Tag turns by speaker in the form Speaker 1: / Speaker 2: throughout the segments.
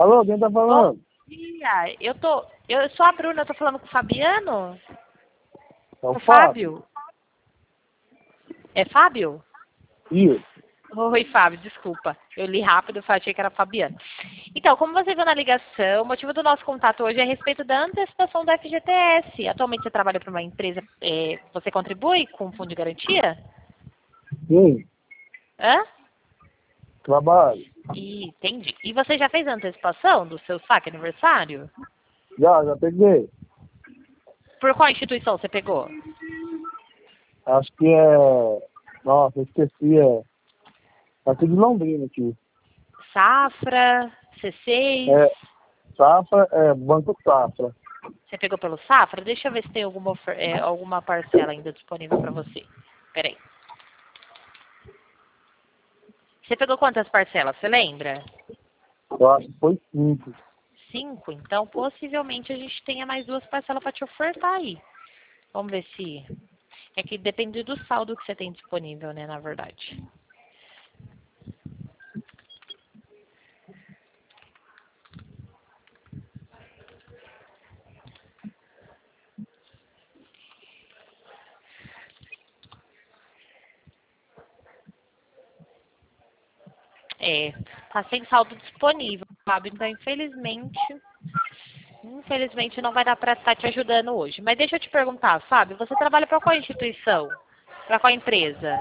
Speaker 1: Alô, quem tá
Speaker 2: Bom
Speaker 1: falando?
Speaker 2: dia. Eu sou a Bruna, eu tô falando com o Fabiano?
Speaker 1: É o
Speaker 2: Com o
Speaker 1: Fábio.
Speaker 2: Fábio? É Fábio?
Speaker 1: Isso.
Speaker 2: Oi, Fábio, desculpa. Eu li rápido, achei que era Fabiano. Então, como você viu na ligação, o motivo do nosso contato hoje é a respeito da antecipação do FGTS. Atualmente você trabalha para uma empresa, você contribui com o fundo de garantia?
Speaker 1: Sim,
Speaker 2: Hã?
Speaker 1: trabalho.
Speaker 2: Entendi. E você já fez a antecipação do seu saque aniversário?
Speaker 1: Já peguei.
Speaker 2: Por qual instituição você pegou?
Speaker 1: Acho que é... Nossa, eu esqueci, aqui de Londrina aqui.
Speaker 2: Safra, C6?
Speaker 1: É, Safra, Banco Safra.
Speaker 2: Você pegou pelo Safra? Deixa eu ver se tem alguma parcela ainda disponível para você. Peraí. Você pegou quantas parcelas? Você lembra?
Speaker 1: Eu acho que foi 5.
Speaker 2: 5? Então, possivelmente a gente tenha mais 2 parcelas para te ofertar aí. Vamos ver se... É que depende do saldo que você tem disponível, né, na verdade. Tá sem saldo disponível, sabe? Então, infelizmente não vai dar para estar te ajudando hoje. Mas deixa eu te perguntar, Fábio, você trabalha para qual instituição? Para qual empresa?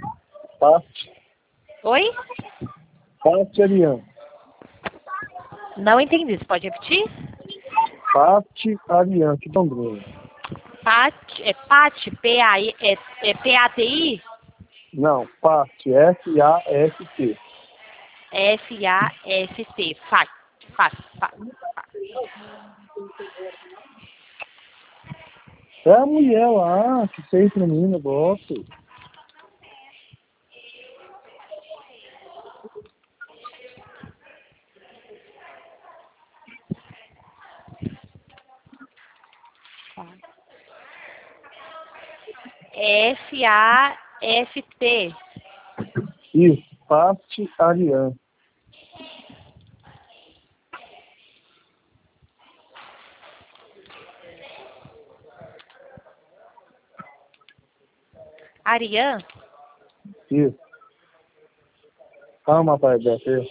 Speaker 2: Oi?
Speaker 1: Pati Ariane.
Speaker 2: Não entendi, você pode repetir?
Speaker 1: Pati Ariane, de Londrina.
Speaker 2: Pati, P-A-T-I?
Speaker 1: Não, Pati, S-A-S-T.
Speaker 2: F-A-S-T, FAT.
Speaker 1: É a mulher lá que fez pra mim o negócio.
Speaker 2: F-A-S-T.
Speaker 1: Isso, Pati Ariane.
Speaker 2: Ariane?
Speaker 1: Isso. Calma, pai, Beto.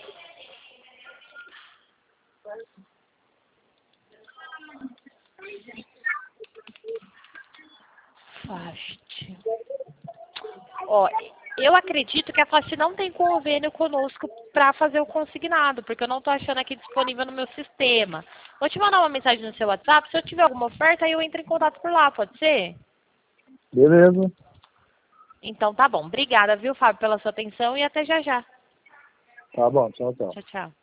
Speaker 2: Fast. Ó, eu acredito que a Fast não tem convênio conosco para fazer o consignado, porque eu não estou achando aqui disponível no meu sistema. Vou te mandar uma mensagem no seu WhatsApp, se eu tiver alguma oferta, aí eu entro em contato por lá, pode ser?
Speaker 1: Beleza.
Speaker 2: Então tá bom. Obrigada, viu, Fábio, pela sua atenção e até já já.
Speaker 1: Tá bom, tchau, tchau.
Speaker 2: Tchau, tchau.